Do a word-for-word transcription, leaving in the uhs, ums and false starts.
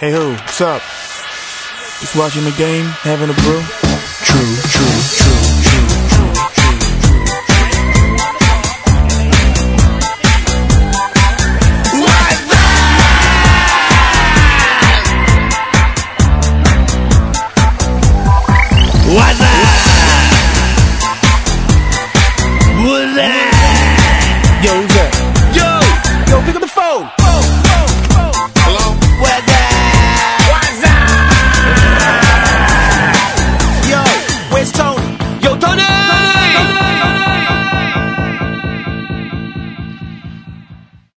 Hey who, what's up? Just watching the game, having a brew? True, true, true.